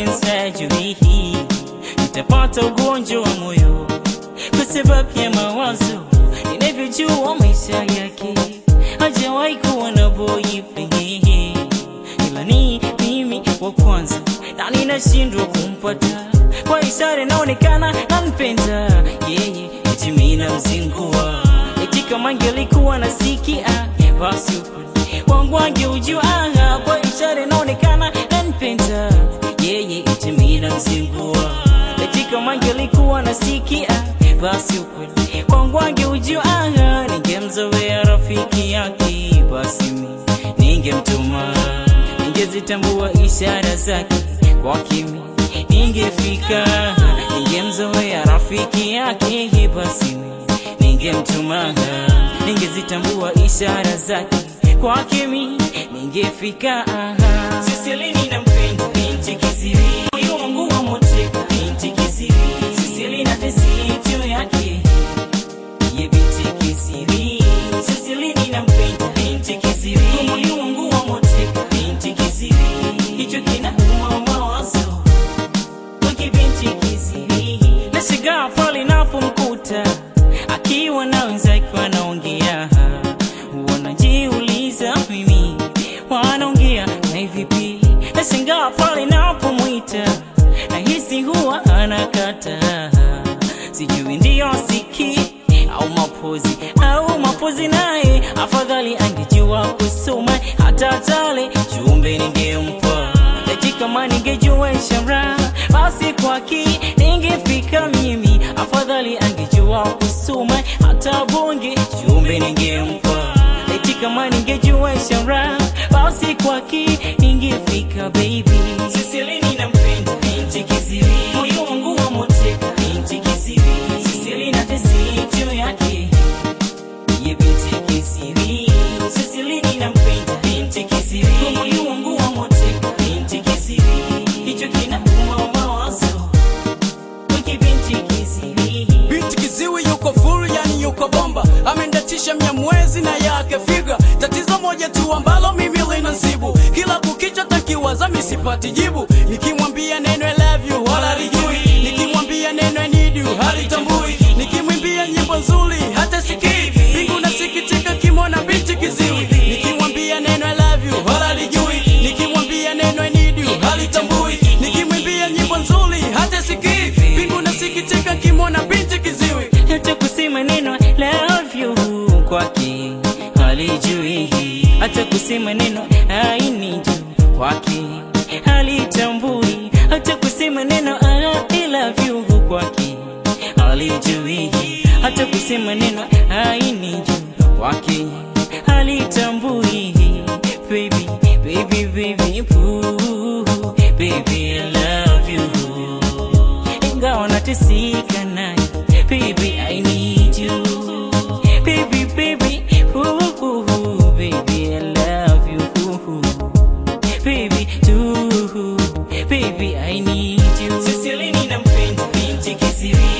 sinsajui hii nitapata ugonjwa wa moyo kwa sababu ya mawazo. Ninavyojua maisha yake hajawahi kuwa na boyfriend, ila ni mimi wa kwanza na ninashindwa kumpata. Kwa ishara inaonekana nampenda yeye, eti mimi namzingua. Eti kama angelikuwa nasikia basi wangu angeujua. Kwa ishara inaonekana nampenda yeye, eti mimi namzingua. Eti kama angelikuwa nasikia basi ukweli wangu angeujua. Ningemzoea rafiki yake, basi mimi ningemtuma. Ningezitambua ishara zake kwa kimi ningefika. Ningemzoea rafiki yake, basi mimi ningemtuma. Ningezitambua ishara zake kwa kimi ningefika. Sisilini nampenda binti kisiri, moyo wangu wa moteka binti kisiri. Sisilina tesitu yake ye binti kisiri. Sisilini nampenda binti kisiri, moyo wangu wa moteka binti kisiri. Hicho kinauma mawazo kwa binti kisiri. Nashangaa pale napomkuta akiwa na wenzake wanaongea, wanajiuliza mimi wanaongea na vipi. Nashangaa pale napomwita nahisi huwa anakata, sijui ndio siki au mapozi naye. Afadhali angejua kusoma hata tale jumbe ningempa. Eti kama ningejua ishara basi kwaki ningefika mimi. Afadhali angejua kusoma hata bonge jumbe ningempa. Eti kama ningejua ishara basi kwaki ningefika baby. Sisilini nampenda binti kisiri, moyo wangu wa moteka binti kisiri. Sisilina tesitu yake ye binti kisiri. Sisilini nampenda binti kisiri, moyo wangu wa moteka binti kisiri. Hicho kinauma mawazo kwa binti kisiri. Binti kiziwi yuko full, yani yuko bomba. Amendatisha Mnyamwezi na yake figa. Tatizo moja tu ambalo mimi linasibu, kila kukicha takiwaza mimi sipati jibu. Nikimwambia neno I love you wala lijui, nikimwambia neno I need you halitambui. Nikimwimbia nyimbo nzuri hata sikii, bingu nasikitika kimona binti kiziwi. Nikimwambia neno I love you wala lijui, nikimwambia neno I need you halitambui. Nikimwimbia nyimbo nzuri hata sikii, bingu nasikitika kimona binti kiziwi. Hata kusema neno I love you kwake halijui, hata kusema neno I need you kwake halitambui. Hata kusema neno I love you kwake halijui, hata kusema neno I need you kwake halitambui. Baby, baby, baby, ooh, baby I love you. Ingawa nateseka naye, baby I need you. Baby, baby, ooh, baby I love you. Baby, too, baby I need you. Sisilini nampenda binti kisiri,